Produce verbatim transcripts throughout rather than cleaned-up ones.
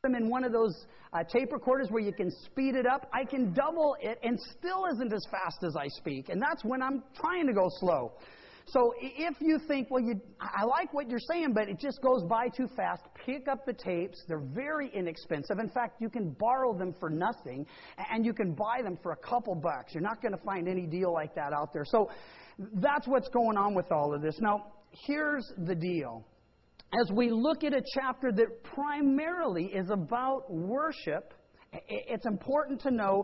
them in one of those uh, tape recorders where you can speed it up, I can double it and still isn't as fast as I speak. And that's when I'm trying to go slow. So if you think, well, you, I like what you're saying, but it just goes by too fast, pick up the tapes. They're very inexpensive. In fact, you can borrow them for nothing, and you can buy them for a couple bucks. You're not going to find any deal like that out there. So that's what's going on with all of this. Now, here's the deal. As we look at a chapter that primarily is about worship, it's important to know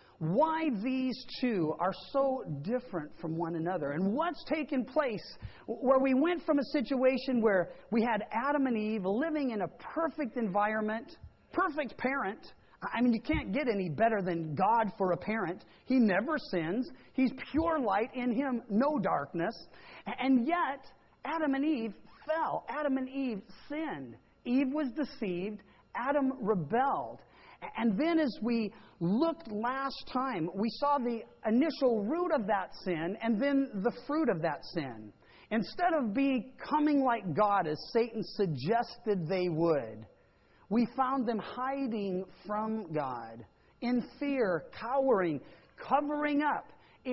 why these two are so different from one another and what's taken place where we went from a situation where we had Adam and Eve living in a perfect environment, perfect parent. I mean, you can't get any better than God for a parent. He never sins. He's pure light. In Him, no darkness. And yet, Adam and Eve fell. Adam and Eve sinned. Eve was deceived. Adam rebelled. And then as we looked last time, we saw the initial root of that sin and then the fruit of that sin. Instead of becoming like God, as Satan suggested they would, we found them hiding from God, in fear, cowering, covering up,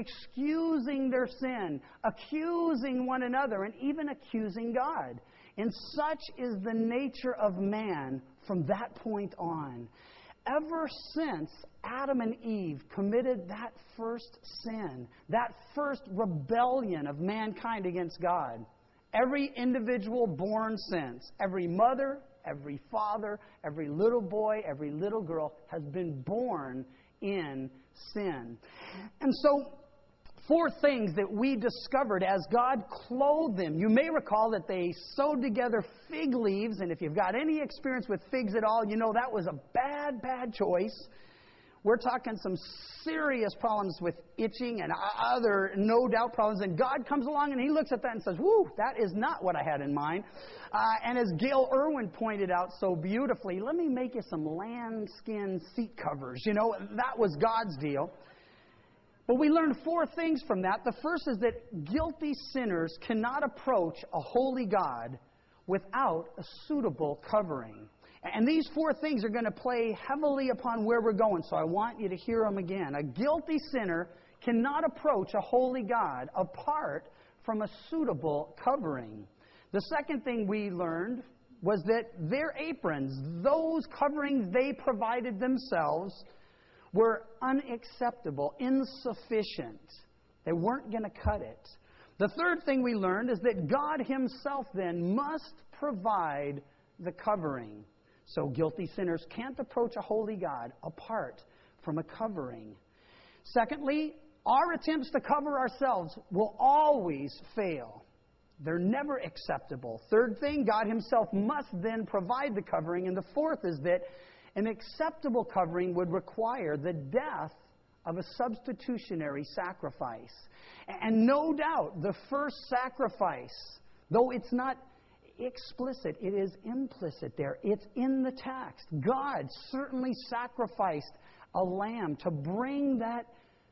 excusing their sin, accusing one another, and even accusing God. And such is the nature of man from that point on. Ever since Adam and Eve committed that first sin, that first rebellion of mankind against God, every individual born since, every mother, every father, every little boy, every little girl has been born in sin. And so, four things that we discovered as God clothed them. You may recall that they sewed together fig leaves, and if you've got any experience with figs at all, you know that was a bad, bad choice. We're talking some serious problems with itching and other no doubt problems, and God comes along and He looks at that and says, whoo, that is not what I had in mind. Uh, and as Gail Irwin pointed out so beautifully, let me make you some lambskin seat covers. You know, that was God's deal. But we learned four things from that. The first is that guilty sinners cannot approach a holy God without a suitable covering. And these four things are going to play heavily upon where we're going, so I want you to hear them again. A guilty sinner cannot approach a holy God apart from a suitable covering. The second thing we learned was that their aprons, those coverings they provided themselves, were unacceptable, insufficient. They weren't going to cut it. The third thing we learned is that God Himself then must provide the covering. So guilty sinners can't approach a holy God apart from a covering. Secondly, our attempts to cover ourselves will always fail. They're never acceptable. Third thing, God Himself must then provide the covering. And the fourth is that an acceptable covering would require the death of a substitutionary sacrifice. And no doubt, the first sacrifice, though it's not explicit, it is implicit there. It's in the text. God certainly sacrificed a lamb to bring that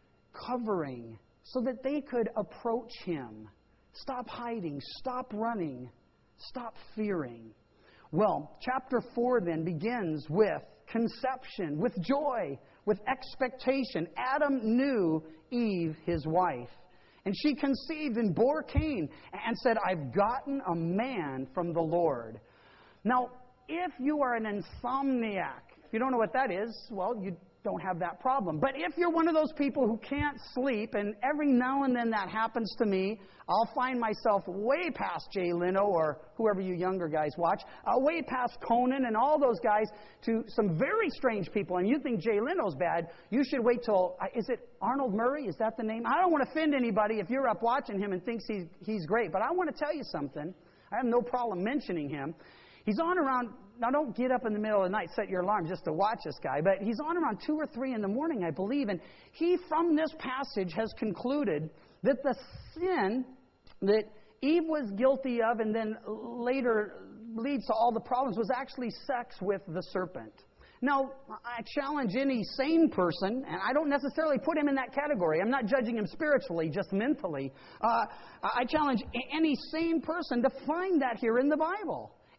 covering so that they could approach Him. Stop hiding, stop running, stop fearing. Well, chapter four then begins with conception, with joy, with expectation. Adam knew Eve, his wife, and she conceived and bore Cain and said, I've gotten a man from the Lord. Now, if you are an insomniac, if you don't know what that is, well, you don't have that problem. But if you're one of those people who can't sleep, and every now and then that happens to me, I'll find myself way past Jay Leno or whoever you younger guys watch, uh, way past Conan and all those guys to some very strange people. And you think Jay Leno's bad, you should wait till, uh, is it Arnold Murray? Is that the name? I don't want to offend anybody if you're up watching him and thinks he's, he's great. But I want to tell you something. I have no problem mentioning him. He's on around, now don't get up in the middle of the night, set your alarm just to watch this guy, but he's on around two or three in the morning, I believe, and he, from this passage, has concluded that the sin that Eve was guilty of and then later leads to all the problems was actually sex with the serpent. Now, I challenge any sane person, and I don't necessarily put him in that category. I'm not judging him spiritually, just mentally. Uh, I challenge any sane person to find that here in the Bible.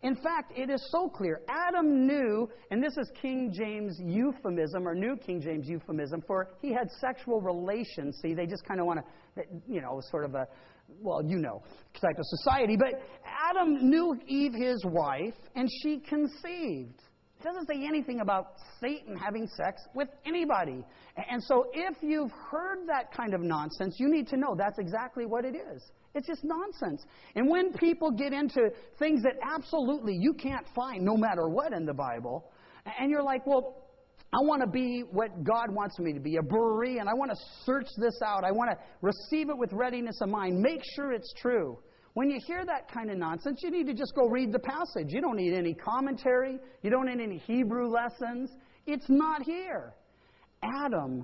In fact, it is so clear. Adam knew, and this is King James euphemism, or New King James euphemism, for he had sexual relations. See, they just kind of want to, you know, sort of a, well, you know, type of society. But Adam knew Eve, his wife, and she conceived. It doesn't say anything about Satan having sex with anybody. And so if you've heard that kind of nonsense, you need to know that's exactly what it is. It's just nonsense. And when people get into things that absolutely you can't find no matter what in the Bible, and you're like, well, I want to be what God wants me to be, a Berean. I want to search this out. I want to receive it with readiness of mind. Make sure it's true. When you hear that kind of nonsense, you need to just go read the passage. You don't need any commentary. You don't need any Hebrew lessons. It's not here. Adam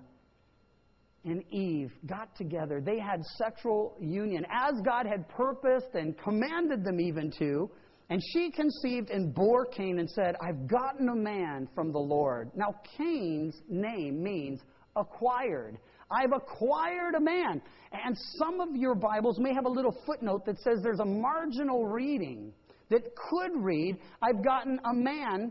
and Eve got together. They had sexual union as God had purposed and commanded them even to. And she conceived and bore Cain and said, I've gotten a man from the Lord. Now, Cain's name means acquired. I've acquired a man. And some of your Bibles may have a little footnote that says there's a marginal reading that could read, I've gotten a man,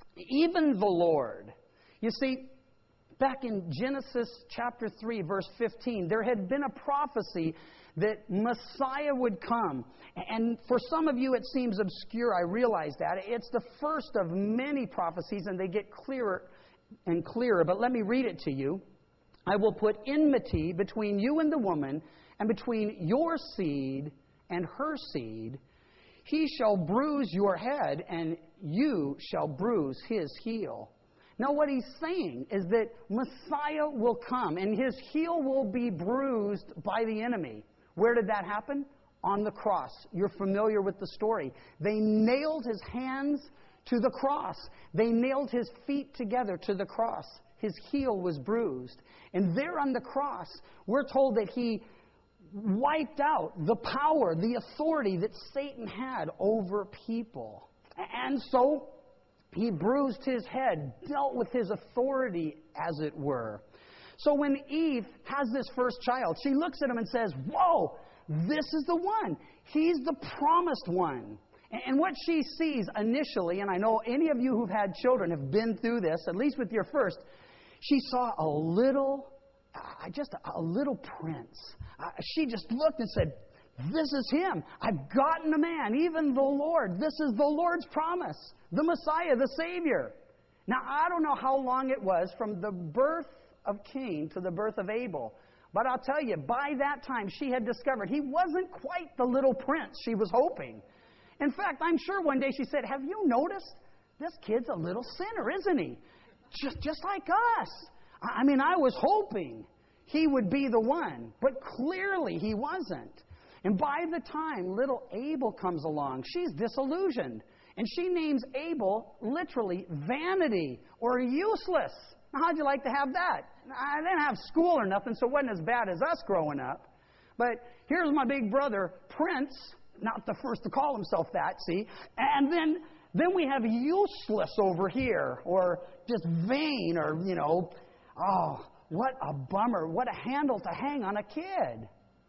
even the Lord. You see, back in Genesis chapter three, verse fifteen, there had been a prophecy that Messiah would come. And for some of you it seems obscure, I realize that. It's the first of many prophecies, and they get clearer and clearer. But let me read it to you. I will put enmity between you and the woman, and between your seed and her seed. He shall bruise your head, and you shall bruise his heel. Now what he's saying is that Messiah will come, and his heel will be bruised by the enemy. Where did that happen? On the cross. You're familiar with the story. They nailed his hands to the cross. They nailed his feet together to the cross. His heel was bruised. And there on the cross, we're told that he wiped out the power, the authority that Satan had over people. And so he bruised his head, dealt with his authority, as it were. So when Eve has this first child, she looks at him and says, whoa, this is the one. He's the promised one. And what she sees initially, and I know any of you who've had children have been through this, at least with your first, she saw a little, uh, just a, a little prince. Uh, she just looked and said, this is him. I've gotten a man, even the Lord. This is the Lord's promise, the Messiah, the Savior. Now, I don't know how long it was from the birth of Cain to the birth of Abel. But I'll tell you, by that time, she had discovered he wasn't quite the little prince she was hoping. In fact, I'm sure one day she said, have you noticed? This kid's a little sinner, isn't he? Just, just like us. I mean, I was hoping he would be the one. But clearly he wasn't. And by the time little Abel comes along, she's disillusioned. And she names Abel literally vanity or useless. Now, how'd you like to have that? I didn't have school or nothing, so it wasn't as bad as us growing up. But here's my big brother, Prince, not the first to call himself that, see? And then then we have useless over here, or just vain, or, you know, oh, what a bummer, what a handle to hang on a kid.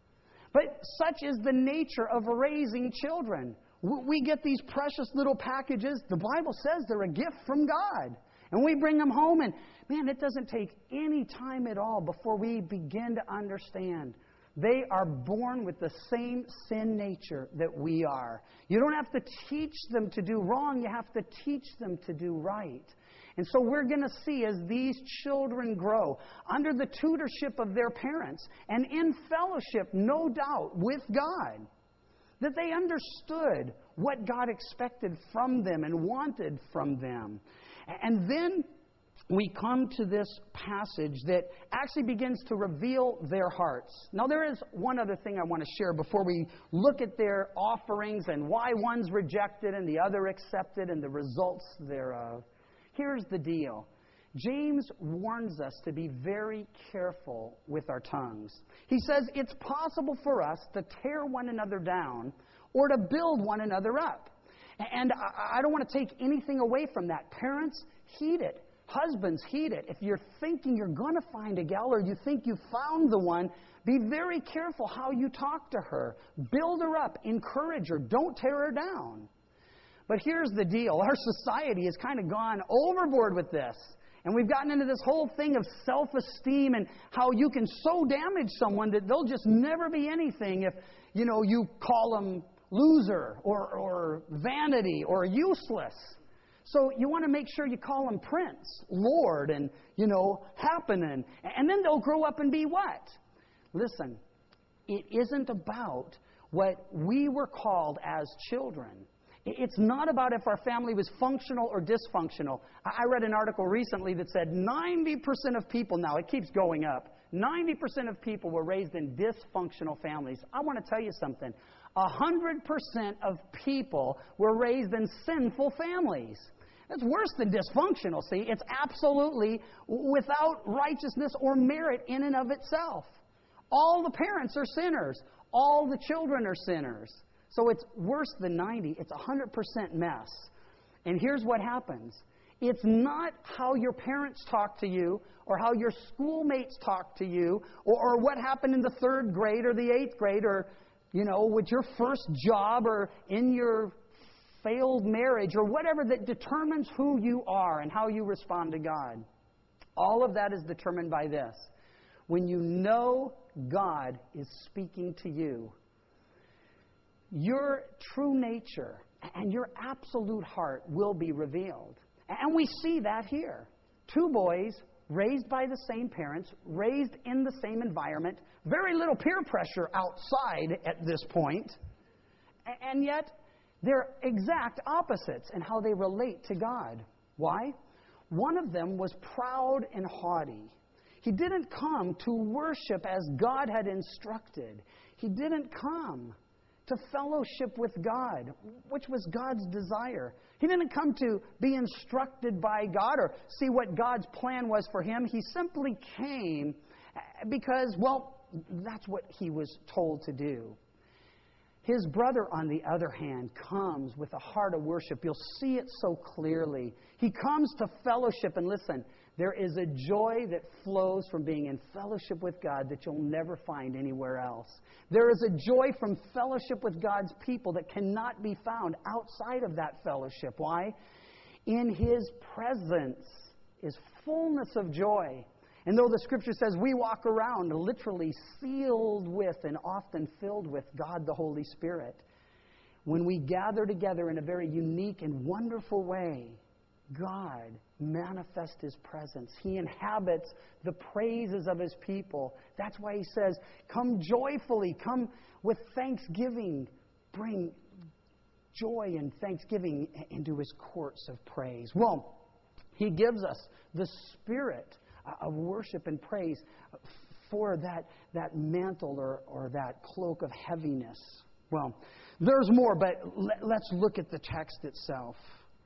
But such is the nature of raising children. We get these precious little packages. The Bible says they're a gift from God. And we bring them home, and man, it doesn't take any time at all before we begin to understand they are born with the same sin nature that we are. You don't have to teach them to do wrong. You have to teach them to do right. And so we're going to see as these children grow under the tutorship of their parents and in fellowship, no doubt, with God, that they understood what God expected from them and wanted from them. And then we come to this passage that actually begins to reveal their hearts. Now, there is one other thing I want to share before we look at their offerings and why one's rejected and the other accepted and the results thereof. Here's the deal. James warns us to be very careful with our tongues. He says it's possible for us to tear one another down or to build one another up. And I don't want to take anything away from that. Parents, heed it. Husbands, heed it. If you're thinking you're going to find a gal or you think you found the one, be very careful how you talk to her. Build her up. Encourage her. Don't tear her down. But here's the deal. Our society has kind of gone overboard with this. And we've gotten into this whole thing of self-esteem and how you can so damage someone that they'll just never be anything if, you know, you call them loser or, or vanity or useless. So you want to make sure you call them Prince, Lord, and, you know, happening. And then they'll grow up and be what? Listen, it isn't about what we were called as children. It's not about if our family was functional or dysfunctional. I read an article recently that said ninety percent of people, now it keeps going up, ninety percent of people were raised in dysfunctional families. I want to tell you something. one hundred percent of people were raised in sinful families. That's worse than dysfunctional, see? It's absolutely without righteousness or merit in and of itself. All the parents are sinners. All the children are sinners. So it's worse than ninety. It's one hundred percent mess. And here's what happens. It's not how your parents talk to you or how your schoolmates talk to you or, or what happened in the third grade or the eighth grade or, you know, with your first job or in your failed marriage or whatever that determines who you are and how you respond to God. All of that is determined by this. When you know God is speaking to you, your true nature and your absolute heart will be revealed. And we see that here. Two boys raised by the same parents, raised in the same environment, very little peer pressure outside at this point, and yet they're exact opposites in how they relate to God. Why? One of them was proud and haughty. He didn't come to worship as God had instructed. He didn't come to fellowship with God, which was God's desire. He didn't come to be instructed by God or see what God's plan was for him. He simply came because, well, that's what he was told to do. His brother, on the other hand, comes with a heart of worship. You'll see it so clearly. He comes to fellowship, and listen, there is a joy that flows from being in fellowship with God that you'll never find anywhere else. There is a joy from fellowship with God's people that cannot be found outside of that fellowship. Why? In His presence is fullness of joy. And though the Scripture says we walk around literally sealed with and often filled with God the Holy Spirit, when we gather together in a very unique and wonderful way, God manifests His presence. He inhabits the praises of His people. That's why He says, come joyfully, come with thanksgiving, bring joy and thanksgiving into His courts of praise. Well, He gives us the spirit of worship and praise for that, that mantle or, or that cloak of heaviness. Well, there's more, but let, let's look at the text itself.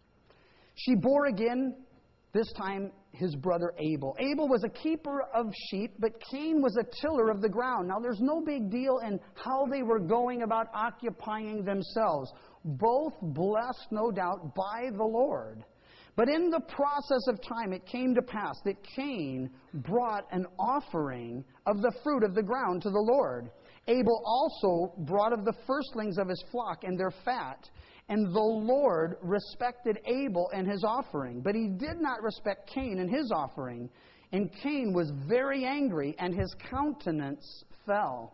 She bore again, this time, his brother Abel. Abel was a keeper of sheep, but Cain was a tiller of the ground. Now, there's no big deal in how they were going about occupying themselves. Both blessed, no doubt, by the Lord. But in the process of time, it came to pass that Cain brought an offering of the fruit of the ground to the Lord. Abel also brought of the firstlings of his flock and their fat. And the Lord respected Abel and his offering, but He did not respect Cain and his offering. And Cain was very angry, and his countenance fell.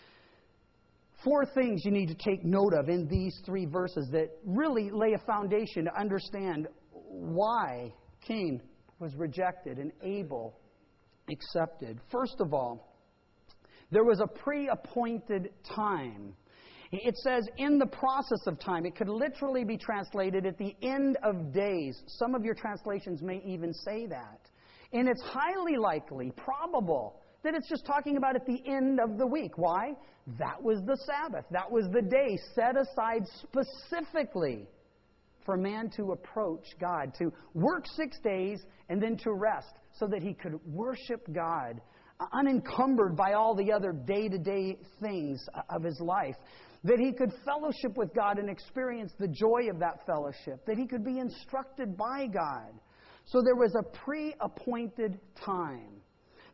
Four things you need to take note of in these three verses that really lay a foundation to understand why Cain was rejected and Abel accepted. First of all, there was a pre-appointed time. It says, in the process of time. It could literally be translated at the end of days. Some of your translations may even say that. And it's highly likely, probable, that it's just talking about at the end of the week. Why? That was the Sabbath. That was the day set aside specifically for man to approach God, to work six days and then to rest so that he could worship God, unencumbered by all the other day-to-day things of his life. That he could fellowship with God and experience the joy of that fellowship. That he could be instructed by God. So there was a pre-appointed time.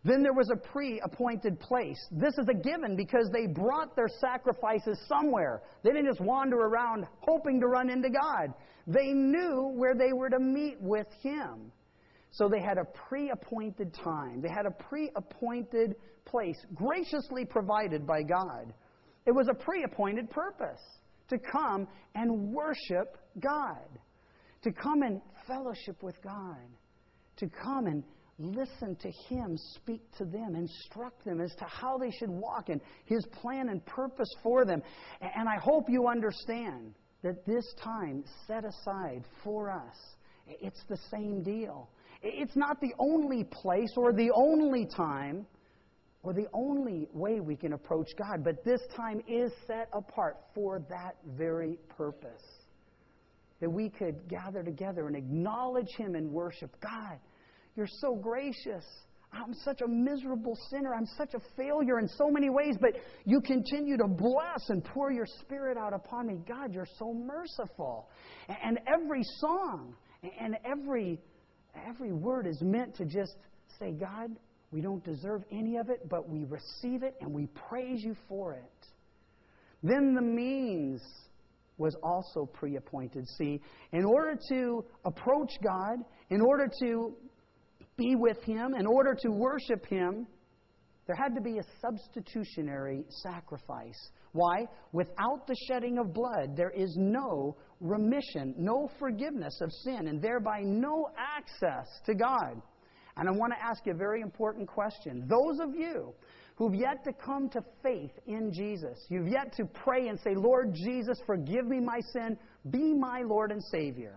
Then there was a pre-appointed place. This is a given because they brought their sacrifices somewhere. They didn't just wander around hoping to run into God. They knew where they were to meet with Him. So they had a pre-appointed time. They had a pre-appointed place, graciously provided by God. It was a pre-appointed purpose to come and worship God, to come and fellowship with God, to come and listen to Him speak to them, instruct them as to how they should walk and His plan and purpose for them. And I hope you understand that this time set aside for us, it's the same deal. It's not the only place or the only time or the only way we can approach God, but this time is set apart for that very purpose. That we could gather together and acknowledge Him and worship. God, You're so gracious. I'm such a miserable sinner. I'm such a failure in so many ways, but You continue to bless and pour Your Spirit out upon me. God, You're so merciful. And every song and every, every word is meant to just say, God, we don't deserve any of it, but we receive it and we praise You for it. Then the means was also pre-appointed. See, in order to approach God, in order to be with Him, in order to worship Him, there had to be a substitutionary sacrifice. Why? Without the shedding of blood, there is no remission, no forgiveness of sin, and thereby no access to God. And I want to ask you a very important question. Those of you who've yet to come to faith in Jesus, you've yet to pray and say, Lord Jesus, forgive me my sin, be my Lord and Savior.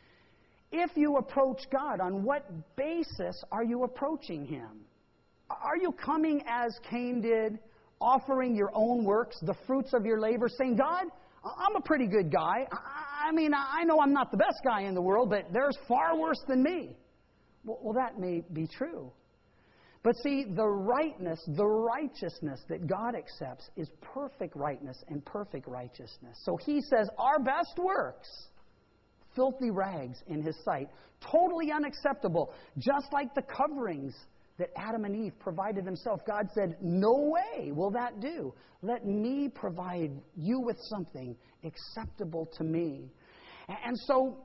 If you approach God, on what basis are you approaching Him? Are you coming as Cain did, offering your own works, the fruits of your labor, saying, God, I'm a pretty good guy. I mean, I know I'm not the best guy in the world, but there's far worse than me. Well, that may be true. But see, the rightness, the righteousness that God accepts is perfect rightness and perfect righteousness. So He says our best works, filthy rags in His sight, totally unacceptable, just like the coverings that Adam and Eve provided themselves. God said, no way will that do. Let me provide you with something acceptable to me. And so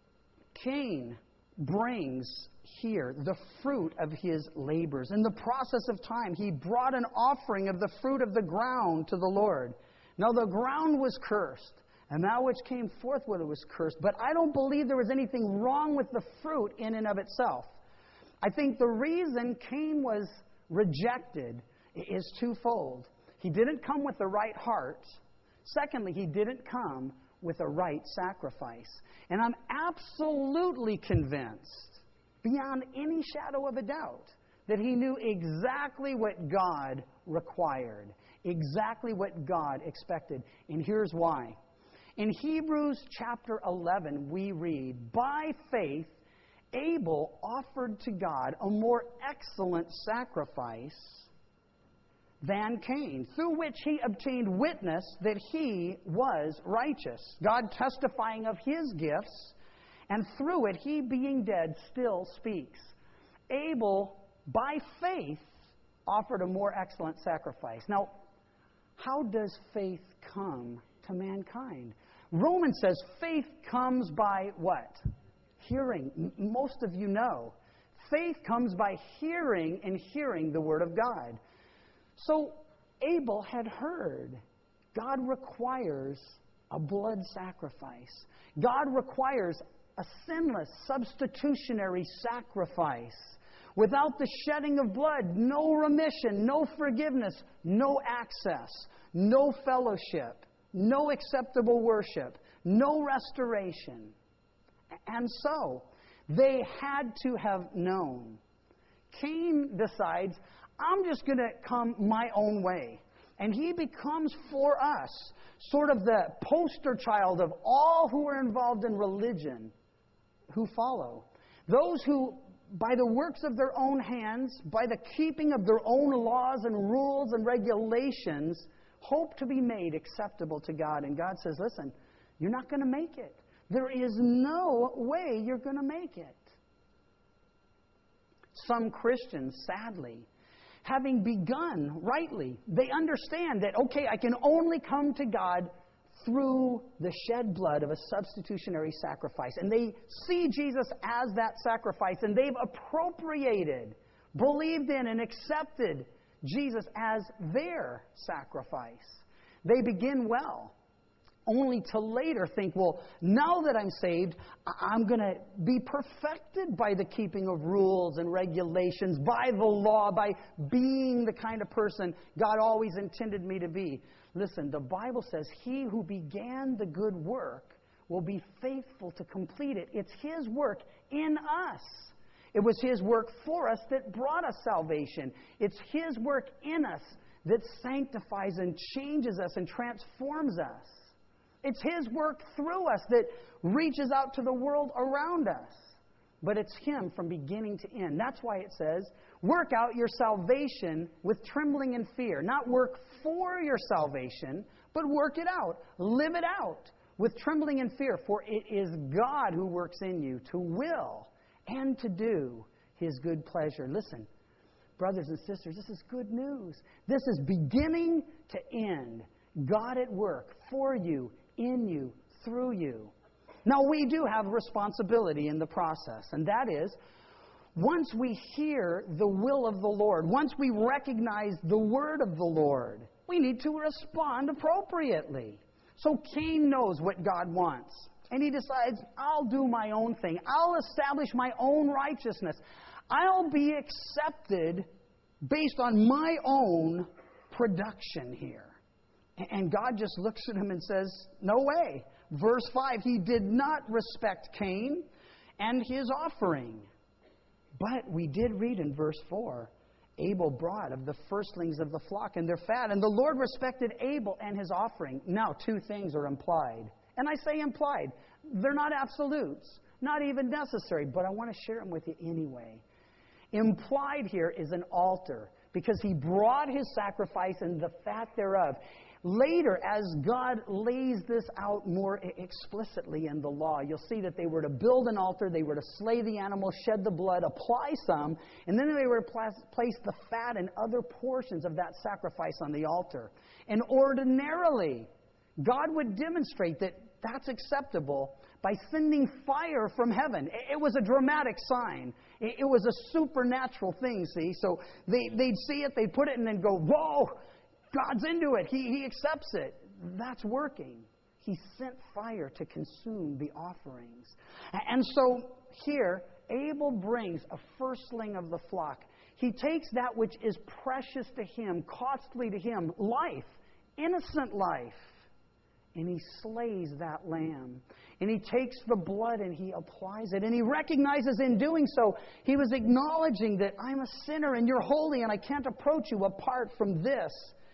Cain brings here the fruit of his labors. In the process of time, he brought an offering of the fruit of the ground to the Lord. Now the ground was cursed, and that which came forth with it was cursed. But I don't believe there was anything wrong with the fruit in and of itself. I think the reason Cain was rejected is twofold. He didn't come with the right heart. Secondly, he didn't come with a right sacrifice. And I'm absolutely convinced, beyond any shadow of a doubt, that he knew exactly what God required, exactly what God expected. And here's why. In Hebrews chapter eleven, we read, by faith, Abel offered to God a more excellent sacrifice than Cain, through which he obtained witness that he was righteous, God testifying of his gifts, and through it he, being dead, still speaks. Abel, by faith, offered a more excellent sacrifice. Now, how does faith come to mankind? Romans says faith comes by what? Hearing. Most of you know. Faith comes by hearing and hearing the Word of God. So Abel had heard. God requires a blood sacrifice. God requires a sinless, substitutionary sacrifice. Without the shedding of blood, no remission, no forgiveness, no access, no fellowship, no acceptable worship, no restoration. And so, they had to have known. Cain decides, I'm just going to come my own way. And he becomes for us sort of the poster child of all who are involved in religion who follow. Those who, by the works of their own hands, by the keeping of their own laws and rules and regulations, hope to be made acceptable to God. And God says, listen, you're not going to make it. There is no way you're going to make it. Some Christians, sadly, having begun rightly, they understand that, okay, I can only come to God through the shed blood of a substitutionary sacrifice. And they see Jesus as that sacrifice, and they've appropriated, believed in, and accepted Jesus as their sacrifice. They begin well, only to later think, well, now that I'm saved, I'm going to be perfected by the keeping of rules and regulations, by the law, by being the kind of person God always intended me to be. Listen, the Bible says, he who began the good work will be faithful to complete it. It's His work in us. It was His work for us that brought us salvation. It's His work in us that sanctifies and changes us and transforms us. It's His work through us that reaches out to the world around us. But it's Him from beginning to end. That's why it says, work out your salvation with trembling and fear. Not work for your salvation, but work it out. Live it out with trembling and fear. For it is God who works in you to will and to do His good pleasure. Listen, brothers and sisters, this is good news. This is beginning to end. God at work for you, in you, through you. Now, we do have responsibility in the process, and that is, once we hear the will of the Lord, once we recognize the word of the Lord, we need to respond appropriately. So Cain knows what God wants, and he decides, I'll do my own thing. I'll establish my own righteousness. I'll be accepted based on my own production here. And God just looks at him and says, no way. Verse five, He did not respect Cain and his offering. But we did read in verse four, Abel brought of the firstlings of the flock and their fat, and the Lord respected Abel and his offering. Now, two things are implied. And I say implied. They're not absolutes, not even necessary, but I want to share them with you anyway. Implied here is an altar, because he brought his sacrifice and the fat thereof. Later, as God lays this out more explicitly in the law, you'll see that they were to build an altar, they were to slay the animal, shed the blood, apply some, and then they were to place the fat and other portions of that sacrifice on the altar. And ordinarily, God would demonstrate that that's acceptable by sending fire from heaven. It was a dramatic sign. It was a supernatural thing, see? So they, they'd see it, they'd put it, and then go, whoa! God's into it. He, he accepts it. That's working. He sent fire to consume the offerings. And so here, Abel brings a firstling of the flock. He takes that which is precious to him, costly to him, life, innocent life, and he slays that lamb. And he takes the blood and he applies it. And he recognizes in doing so, he was acknowledging that I'm a sinner and you're holy and I can't approach you apart from this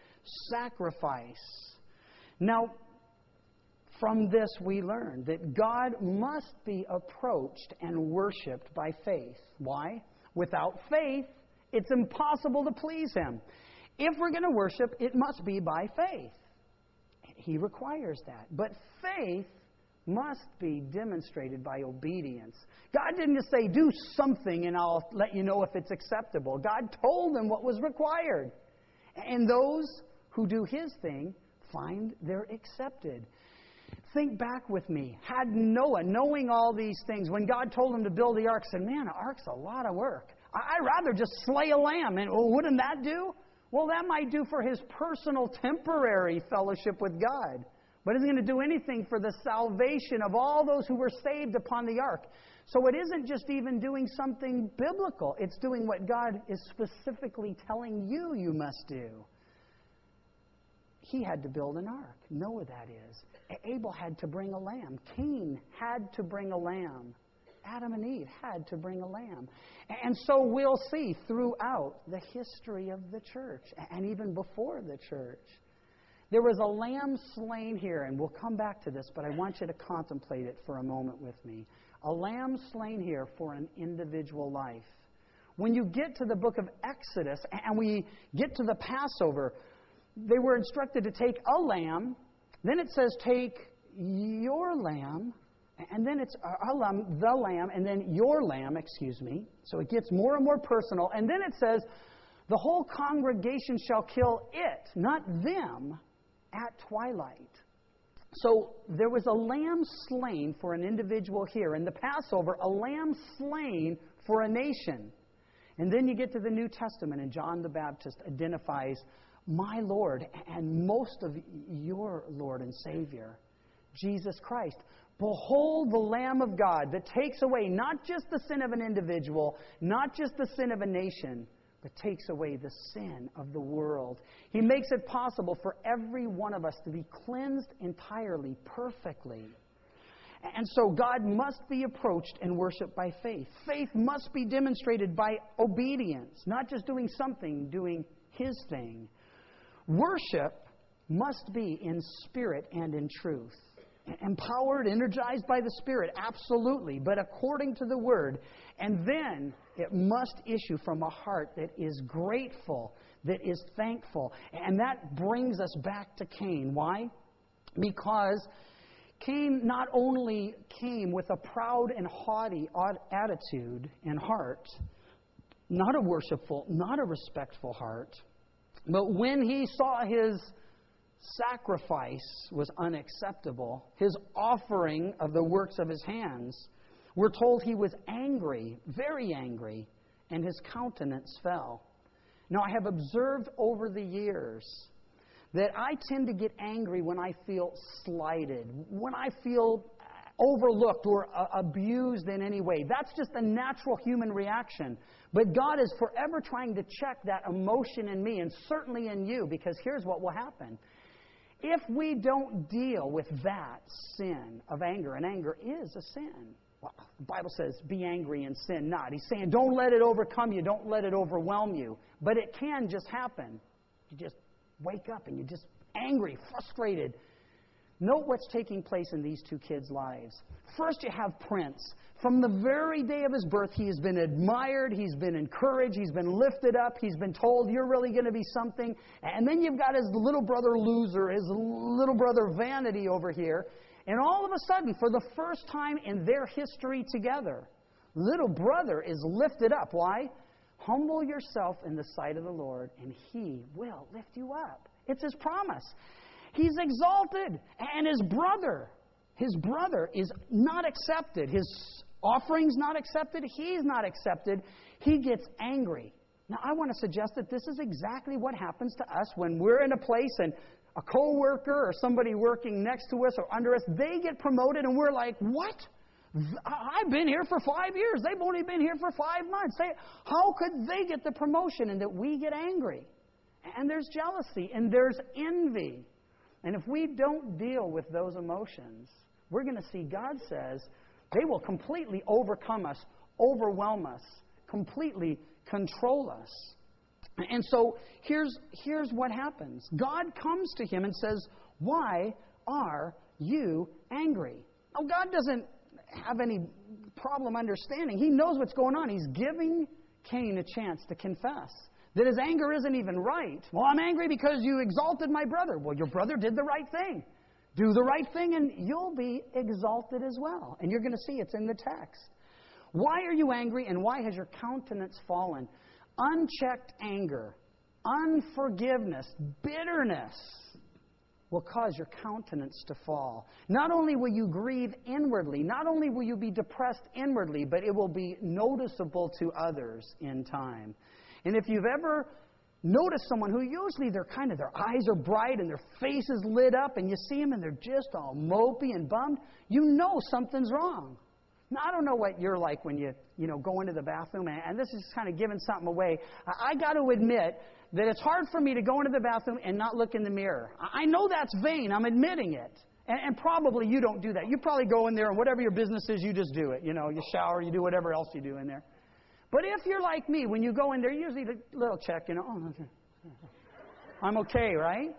sacrifice. Now, from this we learn that God must be approached and worshipped by faith. Why? Without faith, it's impossible to please Him. If we're going to worship, it must be by faith. He requires that. But faith must be demonstrated by obedience. God didn't just say, do something and I'll let you know if it's acceptable. God told them what was required. And those who do His thing find they're accepted. Think back with me. Had Noah, knowing all these things, when God told him to build the ark, said, man, an ark's a lot of work. I'd rather just slay a lamb. And well, wouldn't that do? Well, that might do for his personal temporary fellowship with God. But it isn't going to do anything for the salvation of all those who were saved upon the ark. So it isn't just even doing something biblical. It's doing what God is specifically telling you you must do. He had to build an ark. Noah, that is. Abel had to bring a lamb. Cain had to bring a lamb. Adam and Eve had to bring a lamb. And so we'll see throughout the history of the church, and even before the church, there was a lamb slain here, and we'll come back to this, but I want you to contemplate it for a moment with me. A lamb slain here for an individual life. When you get to the book of Exodus, and we get to the Passover, they were instructed to take a lamb. Then it says, take your lamb. And then it's a lamb, the lamb, and then your lamb, excuse me. So it gets more and more personal. And then it says, The whole congregation shall kill it, not them, at twilight. So there was a lamb slain for an individual here. In the Passover, a lamb slain for a nation. And then you get to the New Testament, and John the Baptist identifies my Lord and most of your Lord and Savior, Jesus Christ. Behold the Lamb of God that takes away not just the sin of an individual, not just the sin of a nation, but takes away the sin of the world. He makes it possible for every one of us to be cleansed entirely, perfectly. And so God must be approached and worshipped by faith. Faith must be demonstrated by obedience, not just doing something, doing His thing. Worship must be in spirit and in truth. Empowered, energized by the Spirit, absolutely, but according to the Word. And then it must issue from a heart that is grateful, that is thankful. And that brings us back to Cain. Why? Because Cain not only came with a proud and haughty attitude and heart, not a worshipful, not a respectful heart, but when he saw his sacrifice was unacceptable, his offering of the works of his hands, we're told he was angry, very angry, and his countenance fell. Now, I have observed over the years that I tend to get angry when I feel slighted, when I feel overlooked or uh, abused in any way. That's just a natural human reaction. But God is forever trying to check that emotion in me, and certainly in you, because here's what will happen. If we don't deal with that sin of anger, and anger is a sin. Well, the Bible says, be angry and sin not. He's saying, don't let it overcome you. Don't let it overwhelm you. But it can just happen. You just wake up and you're just angry, frustrated. Note what's taking place in these two kids' lives. First, you have Prince. From the very day of his birth, he has been admired, he's been encouraged, he's been lifted up, he's been told, you're really going to be something. And then you've got his little brother Loser, his little brother Vanity over here. And all of a sudden, for the first time in their history together, little brother is lifted up. Why? Humble yourself in the sight of the Lord, and He will lift you up. It's His promise. He's exalted, and his brother, his brother is not accepted. His offering's not accepted. He's not accepted. He gets angry. Now, I want to suggest that this is exactly what happens to us when we're in a place and a co-worker or somebody working next to us or under us, they get promoted and we're like, what? I've been here for five years. They've only been here for five months. They, how could they get the promotion? And that we get angry. And there's jealousy and there's envy. And if we don't deal with those emotions, we're going to see God says they will completely overcome us, overwhelm us, completely control us. And so here's, here's what happens. God comes to him and says, why are you angry? Now, God doesn't have any problem understanding. He knows what's going on. He's giving Cain a chance to confess that his anger isn't even right. Well, I'm angry because you exalted my brother. Well, your brother did the right thing. Do the right thing and you'll be exalted as well. And you're going to see it's in the text. Why are you angry and why has your countenance fallen? Unchecked anger, unforgiveness, bitterness will cause your countenance to fall. Not only will you grieve inwardly, not only will you be depressed inwardly, but it will be noticeable to others in time. And if you've ever noticed someone who usually they're kind of, their eyes are bright and their face is lit up and you see them and they're just all mopey and bummed, you know something's wrong. Now, I don't know what you're like when you, you know, go into the bathroom, and this is kind of giving something away. I, I got to admit that it's hard for me to go into the bathroom and not look in the mirror. I know that's vain. I'm admitting it. And, and probably you don't do that. You probably go in there and whatever your business is, you just do it. You know, you shower, you do whatever else you do in there. But if you're like me, when you go in there, usually a little check, you know, oh, okay. I'm okay, right?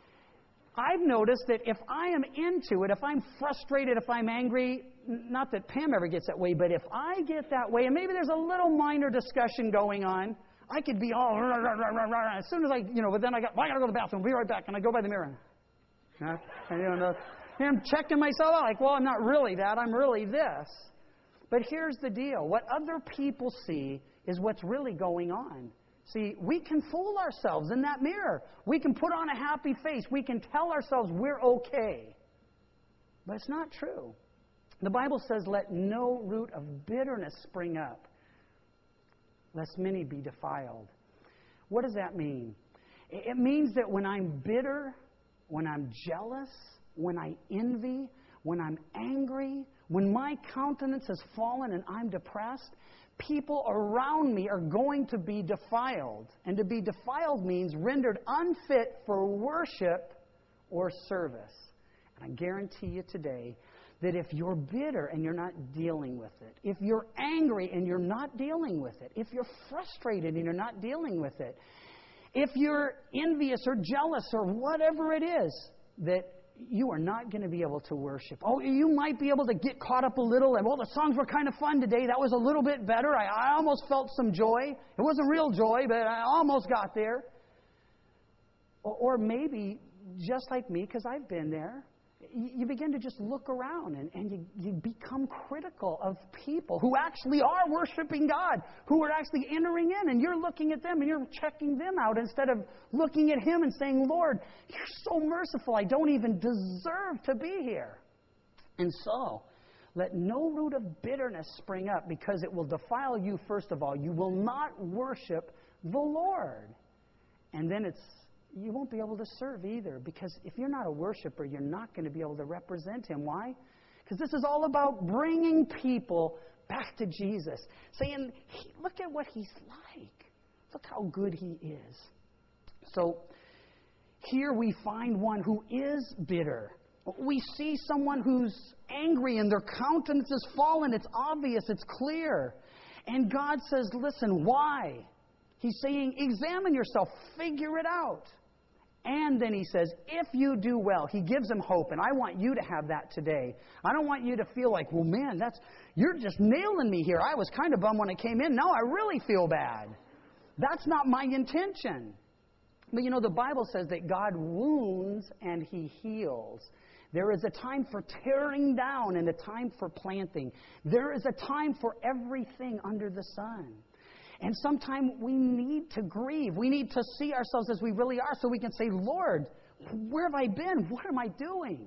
I've noticed that if I am into it, if I'm frustrated, if I'm angry, not that Pam ever gets that way, but if I get that way, and maybe there's a little minor discussion going on, I could be all, rah, rah, rah, rah, rah, as soon as I, you know, but then I got, well, I got to go to the bathroom, be right back, and I go by the mirror. Huh? And, you know, and I'm checking myself out, like, well, I'm not really that, I'm really this. But here's the deal. What other people see is what's really going on. See, we can fool ourselves in that mirror. We can put on a happy face. We can tell ourselves we're okay. But it's not true. The Bible says, let no root of bitterness spring up, lest many be defiled. What does that mean? It means that when I'm bitter, when I'm jealous, when I envy, when I'm angry, when my countenance has fallen and I'm depressed, people around me are going to be defiled. And to be defiled means rendered unfit for worship or service. And I guarantee you today that if you're bitter and you're not dealing with it, if you're angry and you're not dealing with it, if you're frustrated and you're not dealing with it, if you're envious or jealous or whatever it is, that you are not going to be able to worship. Oh, you might be able to get caught up a little and, well, the songs were kind of fun today. That was a little bit better. I, I almost felt some joy. It wasn't real joy, but I almost got there. Or, or maybe, just like me, because I've been there, you begin to just look around and, and you, you become critical of people who actually are worshiping God, who are actually entering in, and you're looking at them and you're checking them out instead of looking at Him and saying, Lord, you're so merciful. I don't even deserve to be here. And so, let no root of bitterness spring up, because it will defile you, first of all. You will not worship the Lord. And then it's you won't be able to serve either, because if you're not a worshiper, you're not going to be able to represent Him. Why? Because this is all about bringing people back to Jesus. Saying, hey, look at what He's like. Look how good He is. So, here we find one who is bitter. We see someone who's angry and their countenance is fallen. It's obvious. It's clear. And God says, listen, why? He's saying, examine yourself. Figure it out. And then He says, if you do well, He gives them hope. And I want you to have that today. I don't want you to feel like, well, man, that's you're just nailing me here. I was kind of bummed when I came in. Now I really feel bad. That's not my intention. But you know, the Bible says that God wounds and He heals. There is a time for tearing down and a time for planting. There is a time for everything under the sun. And sometimes we need to grieve. We need to see ourselves as we really are so we can say, Lord, where have I been? What am I doing?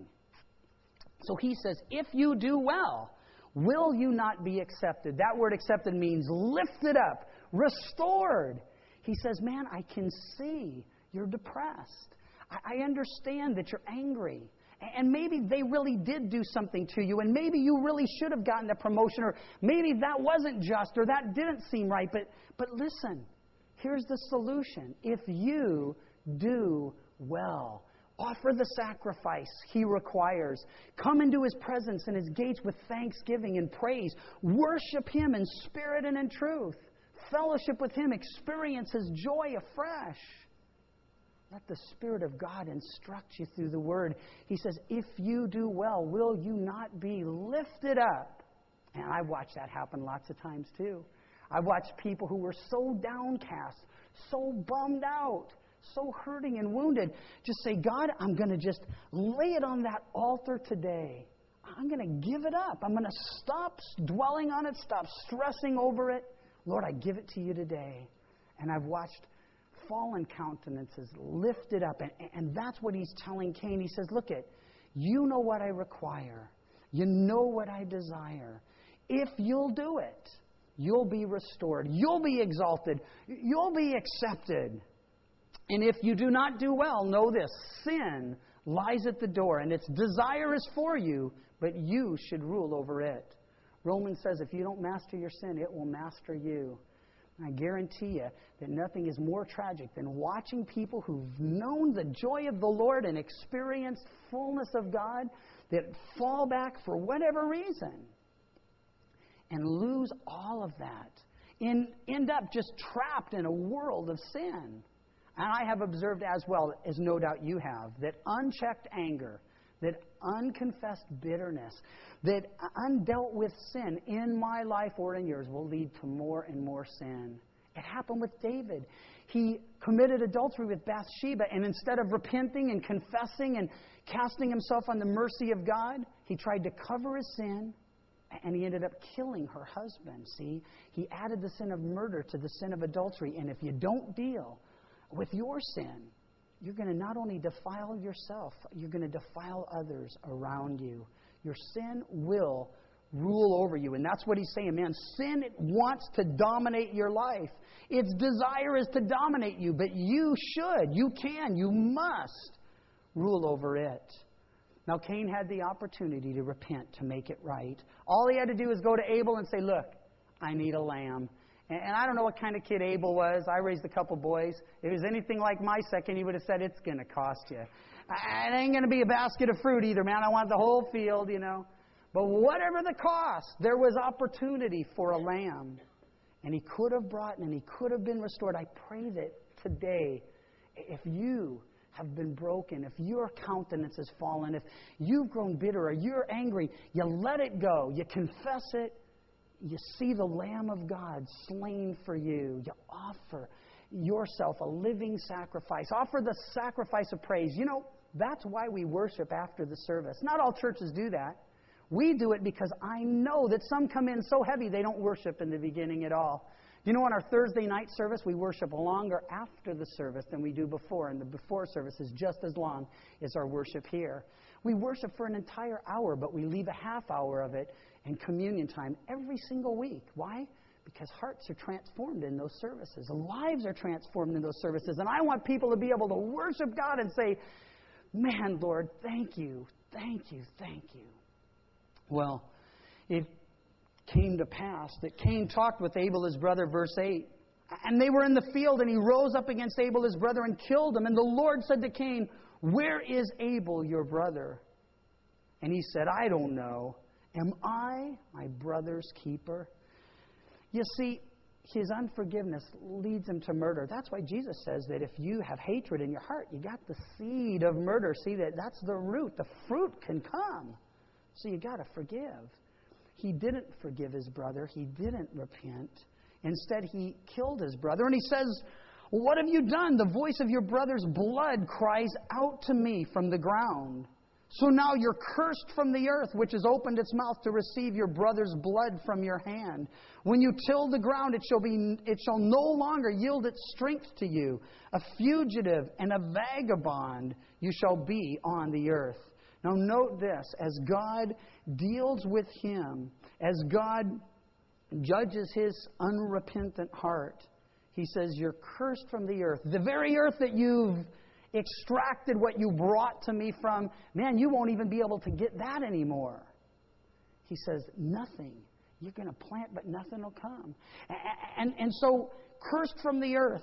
So He says, if you do well, will you not be accepted? That word accepted means lifted up, restored. He says, man, I can see you're depressed. I understand that you're angry. And maybe they really did do something to you, and maybe you really should have gotten a promotion, or maybe that wasn't just, or that didn't seem right. But, but listen, here's the solution. If you do well, offer the sacrifice He requires. Come into His presence and His gates with thanksgiving and praise. Worship Him in spirit and in truth. Fellowship with Him. Experience His joy afresh. Let the Spirit of God instruct you through the Word. He says, if you do well, will you not be lifted up? And I've watched that happen lots of times too. I've watched people who were so downcast, so bummed out, so hurting and wounded, just say, God, I'm going to just lay it on that altar today. I'm going to give it up. I'm going to stop dwelling on it, stop stressing over it. Lord, I give it to you today. And I've watched fallen countenances lifted up. And, and that's what He's telling Cain. He says, look it, you know what I require. You know what I desire. If you'll do it, you'll be restored. You'll be exalted. You'll be accepted. And if you do not do well, know this, sin lies at the door, and its desire is for you, but you should rule over it. Romans says if you don't master your sin, it will master you. I guarantee you that nothing is more tragic than watching people who've known the joy of the Lord and experienced fullness of God that fall back for whatever reason and lose all of that and end up just trapped in a world of sin. And I have observed as well, as no doubt you have, that unchecked anger, that unconfessed bitterness, that undealt with sin in my life or in yours will lead to more and more sin. It happened with David. He committed adultery with Bathsheba, and instead of repenting and confessing and casting himself on the mercy of God, he tried to cover his sin. And he ended up killing her husband, see? He added the sin of murder to the sin of adultery. And if you don't deal with your sin, you're going to not only defile yourself, you're going to defile others around you. Your sin will rule over you. And that's what he's saying, man. Sin wants to dominate your life. Its desire is to dominate you, but you should, you can, you must rule over it. Now, Cain had the opportunity to repent, to make it right. All he had to do was go to Abel and say, look, I need a lamb. And, and I don't know what kind of kid Abel was. I raised a couple boys. If it was anything like my second, he would have said, it's going to cost you. It ain't going to be a basket of fruit either, man. I want the whole field, you know. But whatever the cost, there was opportunity for a lamb. And he could have brought and he could have been restored. I pray that today, if you have been broken, if your countenance has fallen, if you've grown bitter or you're angry, you let it go. You confess it. You see the Lamb of God slain for you. You offer yourself a living sacrifice. Offer the sacrifice of praise. You know, that's why we worship after the service. Not all churches do that. We do it because I know that some come in so heavy they don't worship in the beginning at all. You know, on our Thursday night service, we worship longer after the service than we do before, and the before service is just as long as our worship here. We worship for an entire hour, but we leave a half hour of it in communion time every single week. Why? Because hearts are transformed in those services. Lives are transformed in those services. And I want people to be able to worship God and say, man, Lord, thank you, thank you, thank you. Well, it came to pass that Cain talked with Abel his brother, verse eight. And they were in the field, and he rose up against Abel his brother and killed him. And the Lord said to Cain, where is Abel your brother? And he said, I don't know. Am I my brother's keeper? You see, his unforgiveness leads him to murder. That's why Jesus says that if you have hatred in your heart, you got the seed of murder. See, that that's the root. The fruit can come. So you got to forgive. He didn't forgive his brother. He didn't repent. Instead, he killed his brother. And he says, what have you done? The voice of your brother's blood cries out to me from the ground. So now you're cursed from the earth, which has opened its mouth to receive your brother's blood from your hand. When you till the ground, it shall be, it shall no longer yield its strength to you. A fugitive and a vagabond you shall be on the earth. Now note this, as God deals with him, as God judges his unrepentant heart, he says, you're cursed from the earth. The very earth that you've extracted what you brought to me from, man, you won't even be able to get that anymore. He says, nothing. You're going to plant, but nothing will come. And, and, and so, cursed from the earth.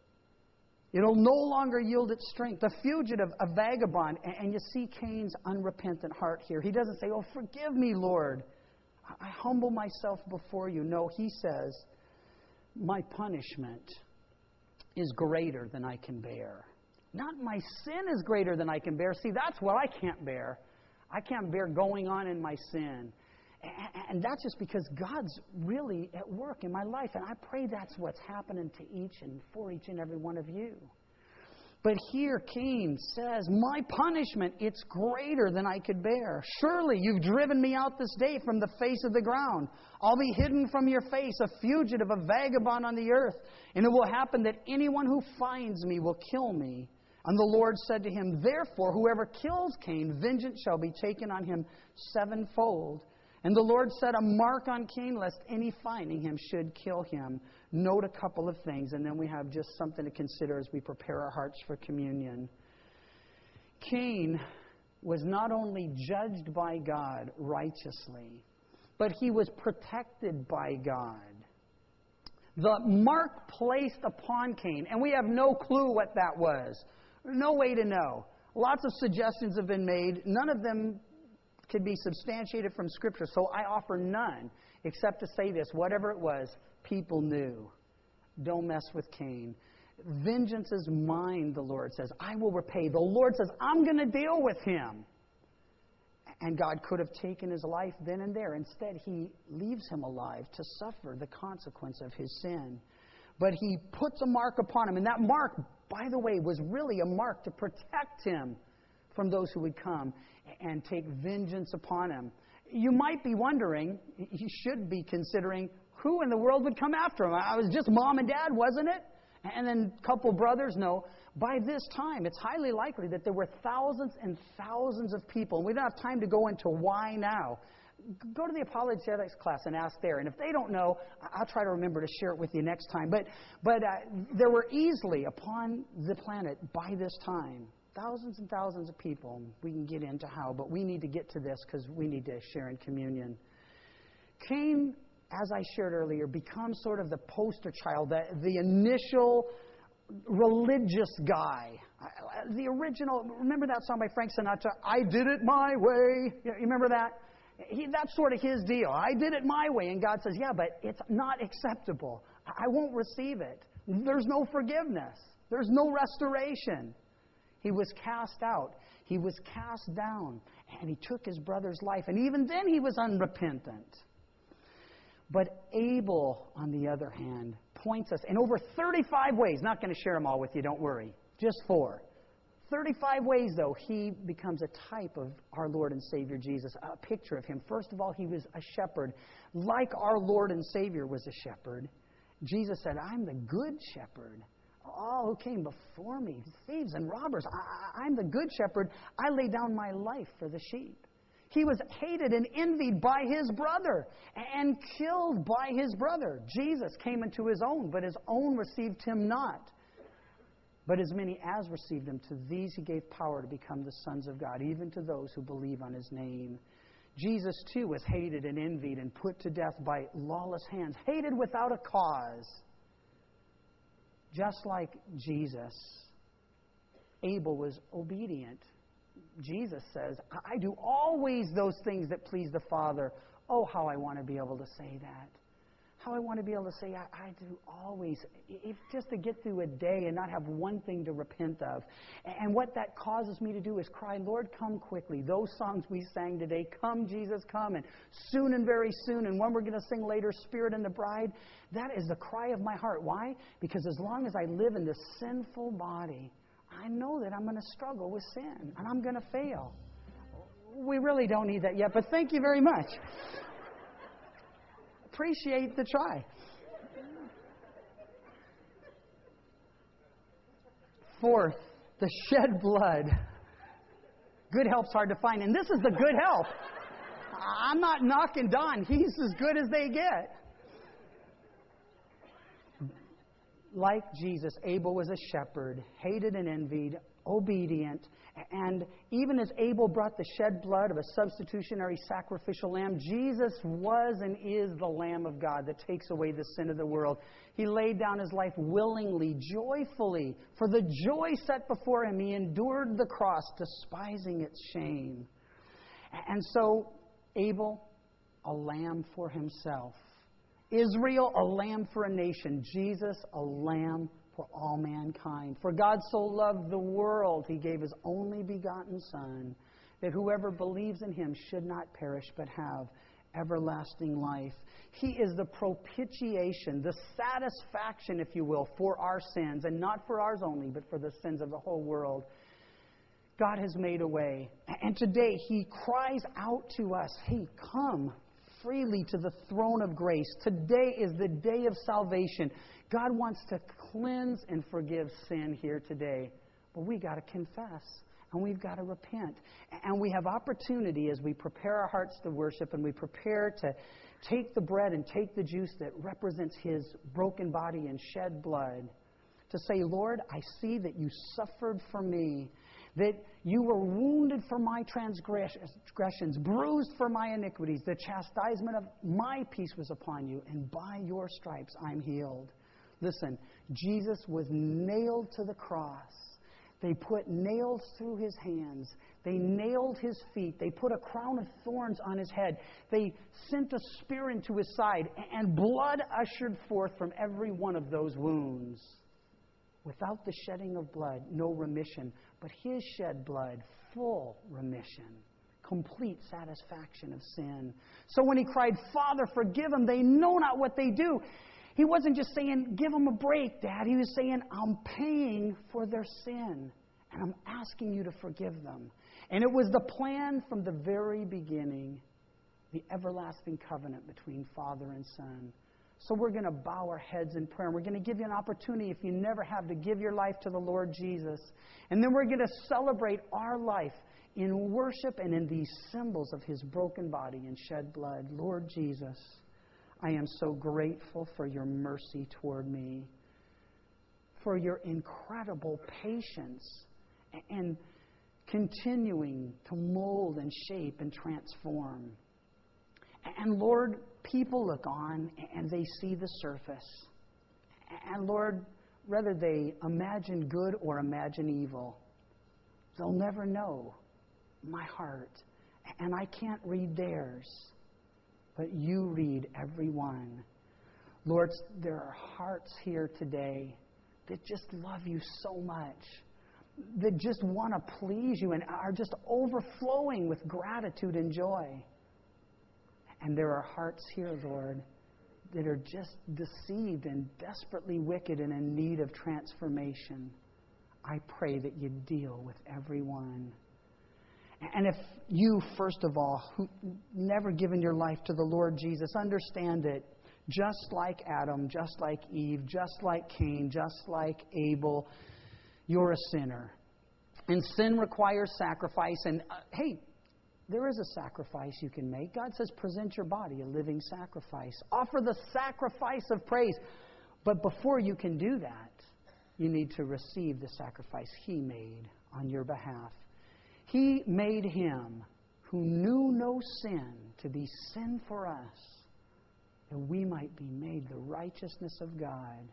It'll no longer yield its strength. A fugitive, a vagabond. And, and you see Cain's unrepentant heart here. He doesn't say, oh, forgive me, Lord. I humble myself before you. No, he says, my punishment is greater than I can bear. Not my sin is greater than I can bear. See, that's what I can't bear. I can't bear going on in my sin. And that's just because God's really at work in my life. And I pray that's what's happening to each and for each and every one of you. But here Cain says, my punishment, it's greater than I could bear. Surely you've driven me out this day from the face of the ground. I'll be hidden from your face, a fugitive, a vagabond on the earth. And it will happen that anyone who finds me will kill me. And the Lord said to him, therefore, whoever kills Cain, vengeance shall be taken on him sevenfold. And the Lord set a mark on Cain, lest any finding him should kill him. Note a couple of things, and then we have just something to consider as we prepare our hearts for communion. Cain was not only judged by God righteously, but he was protected by God. The mark placed upon Cain, and we have no clue what that was. No way to know. Lots of suggestions have been made. None of them could be substantiated from Scripture, so I offer none except to say this. Whatever it was, people knew. Don't mess with Cain. Vengeance is mine, the Lord says. I will repay. The Lord says, I'm going to deal with him. And God could have taken his life then and there. Instead, he leaves him alive to suffer the consequence of his sin. But he puts a mark upon him. And that mark, by the way, was really a mark to protect him from those who would come and take vengeance upon him. you might be wondering, you should be considering, who in the world would come after him? I was just mom and dad, wasn't it? And then a couple brothers? No. By this time, it's highly likely that there were thousands and thousands of people. And we don't have time to go into why now. Go to the apologetics class and ask there. And if they don't know, I'll try to remember to share it with you next time. But, but uh, there were easily upon the planet by this time thousands and thousands of people. We can get into how, but we need to get to this because we need to share in communion. Cain, as I shared earlier, becomes sort of the poster child, the, the initial religious guy. The original, remember that song by Frank Sinatra, I Did It My Way? You remember that? He, that's sort of his deal. I did it my way. And God says, yeah, but it's not acceptable. I won't receive it. There's no forgiveness. There's no restoration. He was cast out. He was cast down. And he took his brother's life. And even then he was unrepentant. But Abel, on the other hand, points us in over thirty-five ways. Not going to share them all with you, don't worry. Just four. thirty-five ways, though, he becomes a type of our Lord and Savior Jesus, a picture of him. First of all, he was a shepherd. Like our Lord and Savior was a shepherd, Jesus said, I'm the good shepherd. All who came before me, thieves and robbers, I, I'm the good shepherd. I lay down my life for the sheep. He was hated and envied by his brother and killed by his brother. Jesus came into his own, but his own received him not. But as many as received him, to these he gave power to become the sons of God, even to those who believe on his name. Jesus, too, was hated and envied and put to death by lawless hands, hated without a cause. Just like Jesus, Abel was obedient. Jesus says, I do always those things that please the Father. Oh, how I want to be able to say that. How I want to be able to say, I, I do always, if just to get through a day and not have one thing to repent of. And what that causes me to do is cry, Lord, come quickly. Those songs we sang today, come, Jesus, come, and soon and very soon, and one we're going to sing later, Spirit and the Bride, that is the cry of my heart. Why? Because as long as I live in this sinful body, I know that I'm going to struggle with sin, and I'm going to fail. We really don't need that yet, but thank you very much. Appreciate the try. Fourth, the shed blood. Good help's hard to find, and this is the good help. I'm not knocking Don. He's as good as they get. Like Jesus, Abel was a shepherd, hated and envied, obedient, and even as Abel brought the shed blood of a substitutionary sacrificial lamb, Jesus was and is the Lamb of God that takes away the sin of the world. He laid down his life willingly, joyfully. For the joy set before him, he endured the cross, despising its shame. And so, Abel, a lamb for himself. Israel, a lamb for a nation. Jesus, a lamb for all mankind. For God so loved the world, he gave his only begotten Son, that whoever believes in him should not perish, but have everlasting life. He is the propitiation, the satisfaction, if you will, for our sins, and not for ours only, but for the sins of the whole world. God has made a way. And today he cries out to us, hey, come freely to the throne of grace. Today is the day of salvation. God wants to cleanse and forgive sin here today. But we got to confess and we've got to repent. And we have opportunity as we prepare our hearts to worship and we prepare to take the bread and take the juice that represents his broken body and shed blood to say, Lord, I see that you suffered for me, that you were wounded for my transgressions, bruised for my iniquities. The chastisement of my peace was upon you, and by your stripes I'm healed. Listen, Jesus was nailed to the cross. They put nails through his hands. They nailed his feet. They put a crown of thorns on his head. They sent a spear into his side, and blood ushered forth from every one of those wounds. Without the shedding of blood, no remission. But his shed blood, full remission. Complete satisfaction of sin. So when he cried, Father, forgive them, they know not what they do. He wasn't just saying, give them a break, Dad. He was saying, I'm paying for their sin. And I'm asking you to forgive them. And it was the plan from the very beginning. the everlasting covenant between Father and Son. So we're going to bow our heads in prayer. And we're going to give you an opportunity, if you never have, to give your life to the Lord Jesus. And then we're going to celebrate our life in worship and in these symbols of His broken body and shed blood. Lord Jesus, I am so grateful for your mercy toward me, for your incredible patience and continuing to mold and shape and transform. And Lord, people look on and they see the surface. And Lord, whether they imagine good or imagine evil, they'll never know my heart. And I can't read theirs, but you read every one. Lord, there are hearts here today that just love you so much, that just want to please you and are just overflowing with gratitude and joy. And there are hearts here, Lord, that are just deceived and desperately wicked and in need of transformation. I pray that you deal with everyone. And if you, first of all, who never given your life to the Lord Jesus, understand it, just like Adam, just like Eve, just like Cain, just like Abel, you're a sinner. And sin requires sacrifice. And uh, hey, there is a sacrifice you can make. God says, present your body a living sacrifice. Offer the sacrifice of praise. But before you can do that, you need to receive the sacrifice He made on your behalf. He made Him who knew no sin to be sin for us, that we might be made the righteousness of God.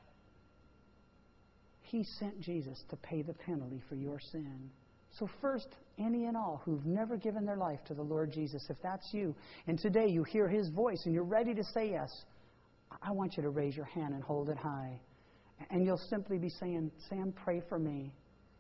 He sent Jesus to pay the penalty for your sin. So first, any and all who've never given their life to the Lord Jesus, if that's you, and today you hear His voice and you're ready to say yes, I want you to raise your hand and hold it high. And you'll simply be saying, Sam, pray for me.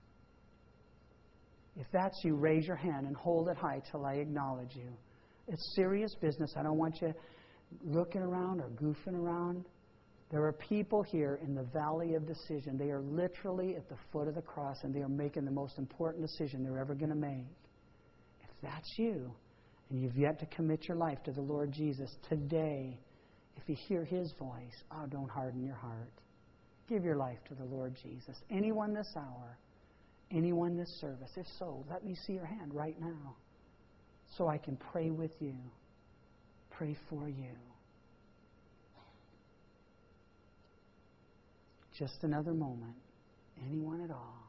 If that's you, raise your hand and hold it high till I acknowledge you. It's serious business. I don't want you looking around or goofing around. There are people here in the valley of decision. They are literally at the foot of the cross, and they are making the most important decision they're ever going to make. If that's you, and you've yet to commit your life to the Lord Jesus, today, if you hear His voice, oh, don't harden your heart. Give your life to the Lord Jesus. Anyone this hour, anyone this service, if so, let me see your hand right now so I can pray with you, pray for you. Just another moment. Anyone at all.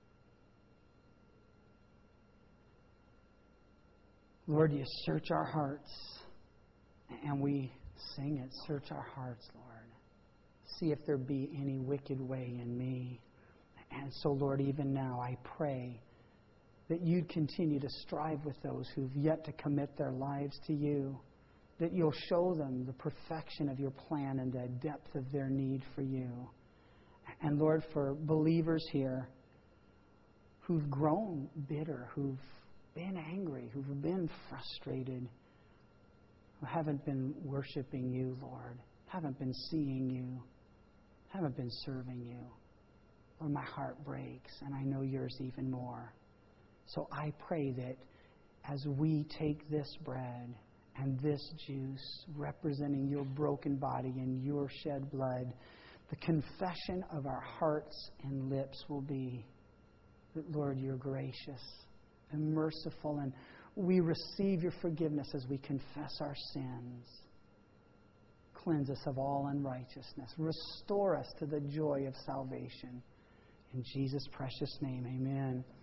Lord, you search our hearts. And we sing it, search our hearts, Lord. See if there be any wicked way in me. And so, Lord, even now I pray that you'd continue to strive with those who've yet to commit their lives to you. That you'll show them the perfection of your plan and the depth of their need for you. And Lord, for believers here who've grown bitter, who've been angry, who've been frustrated, who haven't been worshiping you, Lord, haven't been seeing you, haven't been serving you, Lord, my heart breaks, and I know yours even more. So I pray that as we take this bread and this juice representing your broken body and your shed blood, the confession of our hearts and lips will be that, Lord, you're gracious and merciful, and we receive your forgiveness as we confess our sins. Cleanse us of all unrighteousness. Restore us to the joy of salvation. In Jesus' precious name, amen.